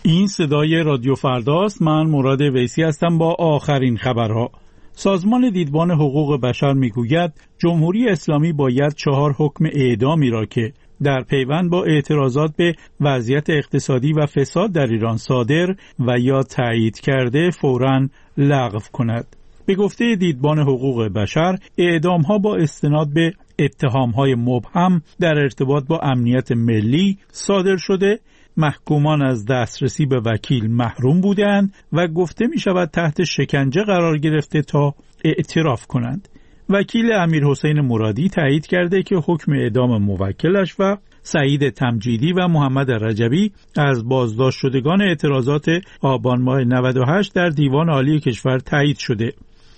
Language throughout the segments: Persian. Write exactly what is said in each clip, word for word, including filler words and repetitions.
این صدای رادیو فرداست. من مراد ویسی هستم با آخرین خبرها. سازمان دیدبان حقوق بشر میگوید جمهوری اسلامی باید چهار حکم اعدامی را که در پیوند با اعتراضات به وضعیت اقتصادی و فساد در ایران صادر و یا تایید کرده فوراً لغو کند. به گفته دیدبان حقوق بشر، اعدام‌ها با استناد به اتهام‌های مبهم در ارتباط با امنیت ملی صادر شده، محکومان از دسترسی به وکیل محروم بودند و گفته می شود تحت شکنجه قرار گرفته تا اعتراف کنند. وکیل امیرحسین مرادی تایید کرده که حکم اعدام موکلش و سعید تمجیدی و محمد رجبی از بازداشت شدگان اعتراضات آبان ماه نود و هشت در دیوان عالی کشور تایید شده.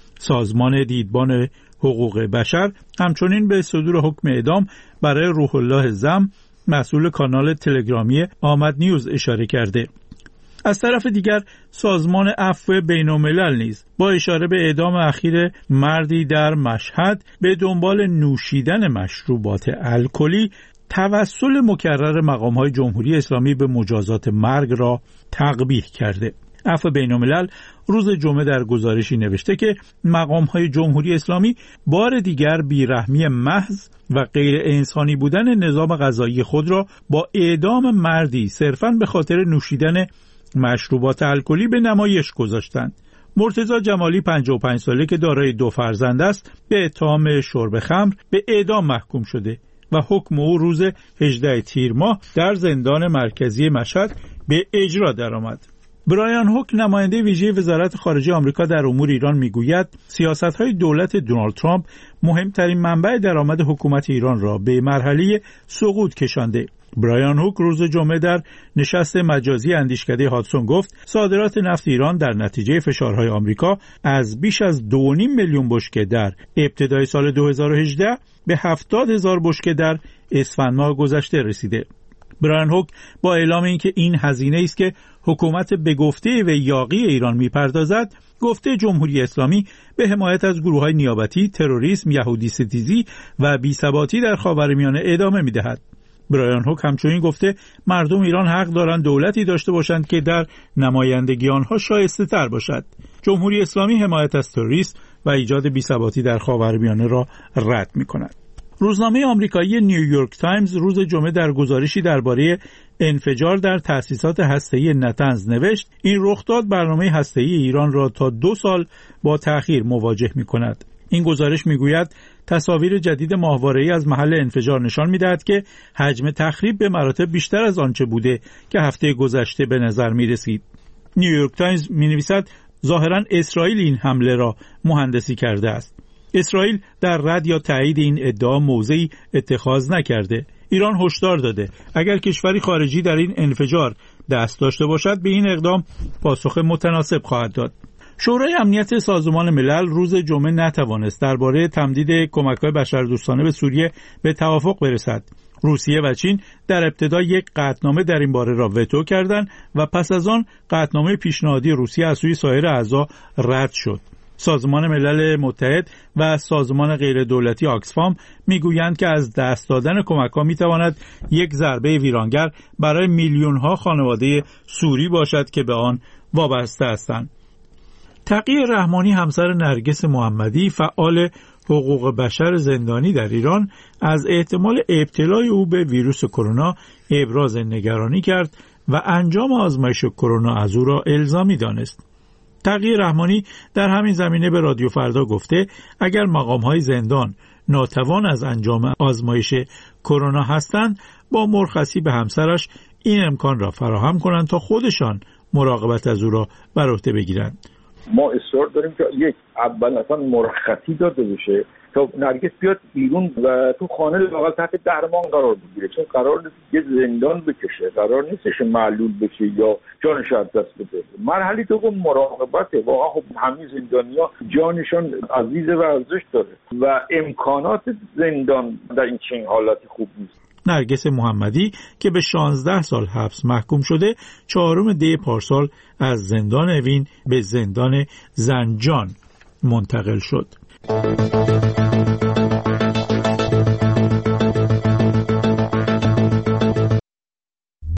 سازمان دیدبان حقوق بشر همچنین به صدور حکم اعدام برای روح الله زم، مسئول کانال تلگرامی آمد نیوز، اشاره کرده. از طرف دیگر سازمان عفو بین‌الملل نیز با اشاره به اعدام اخیر مردی در مشهد به دنبال نوشیدن مشروبات الکلی توسل مکرر مقام‌های جمهوری اسلامی به مجازات مرگ را تقبیح کرده. عفو بین‌الملل روز جمعه در گزارشی نوشته که مقام‌های جمهوری اسلامی بار دیگر بیرحمی محض و غیر انسانی بودن نظام قضایی خود را با اعدام مردی صرفاً به خاطر نوشیدن مشروبات الکلی به نمایش گذاشتند. مرتضی جمالی پنجاه و پنج ساله که دارای دو فرزند است به اتهام شرب خمر به اعدام محکوم شده و حکم او روز هجدهم تیر ماه در زندان مرکزی مشهد به اجرا درآمد. برایان هوک، نماینده ویژه وزارت خارجه آمریکا در امور ایران، میگوید سیاست‌های دولت دونالد ترامپ مهمترین منبع درآمد حکومت ایران را به مرحله سقوط کشانده. برایان هوک روز جمعه در نشست مجازی اندیشکده هادسون گفت صادرات نفت ایران در نتیجه فشارهای آمریکا از بیش از دو و نیم میلیون بشکه در ابتدای سال دو هزار و هجده به هفتاد هزار بشکه در اسفند ماه گذشته رسیده. برایان هوک با اعلام اینکه این هزینه است که حکومت به گفته و یاغی ایران میپردازد، گفته جمهوری اسلامی به حمایت از گروه‌های نیابتی، تروریسم، یهودی ستیزی و بی‌ثباتی در خاورمیانه ادامه می‌دهد. برایان هوک همچنین گفته مردم ایران حق دارند دولتی داشته باشند که در نمایندگی آنها شایسته تر باشد. جمهوری اسلامی حمایت از تروریسم و ایجاد بی‌ثباتی در خاورمیانه را رد می‌کند. روزنامه آمریکایی نیویورک تایمز روز جمعه در گزارشی درباره انفجار در تأسیسات هسته‌ای نتنز نوشت این رخداد برنامه هسته‌ای ایران را تا دو سال با تأخیر مواجه می‌کند. این گزارش می‌گوید تصاویر جدید ماهواره‌ای از محل انفجار نشان می‌دهد که حجم تخریب به مراتب بیشتر از آنچه بوده که هفته گذشته به نظر می‌رسید. نیویورک تایمز می‌نویسد ظاهراً اسرائیل این حمله را مهندسی کرده است. اسرائیل در رد یا تایید این ادعا موضعی اتخاذ نکرده. ایران هشدار داده اگر کشوری خارجی در این انفجار دست داشته باشد به این اقدام پاسخ متناسب خواهد داد. شورای امنیت سازمان ملل روز جمعه نتوانست درباره تمدید کمک‌های بشردوستانه به سوریه به توافق برسد. روسیه و چین در ابتدا یک قطعنامه در این باره را وتو کردند و پس از آن قطعنامه پیشنهادی روسیه از سوی سایر اعضا رد شد. سازمان ملل متحد و سازمان غیر دولتی آکسفام میگویند که از دست دادن کمک‌ها میتواند یک ضربه ویرانگر برای میلیون‌ها خانواده سوری باشد که به آن وابسته هستند. تقی رحمانی، همسر نرگس محمدی، فعال حقوق بشر زندانی در ایران، از احتمال ابتلای او به ویروس کرونا ابراز نگرانی کرد و انجام آزمایش کرونا از او را الزامی دانست. تقی رحمانی در همین زمینه به رادیو فردا گفته اگر مقام‌های زندان ناتوان از انجام آزمایش کرونا هستند با مرخصی به همسرش این امکان را فراهم کنند تا خودشان مراقبت از او را بر عهده بگیرند. ما اصرار داریم که یک اول اصلا مرخصی داده بشه تا نرگس بیاد بیرون و تو خانه لااقل تحت درمان قرار بگیره، چون قرار نیست یه زندان بکشه، قرار نیستش معلول بشه یا جانش از دست بده. مرحله دوم مراقبته. واقعا خب همین زندانیا جانشان عزیز و ارزش داره و امکانات زندان در این چنین حالتی خوب نیست. نرگس محمدی که به شانزده سال حبس محکوم شده، چهارم دی پارسال از زندان اوین به زندان زنجان منتقل شد.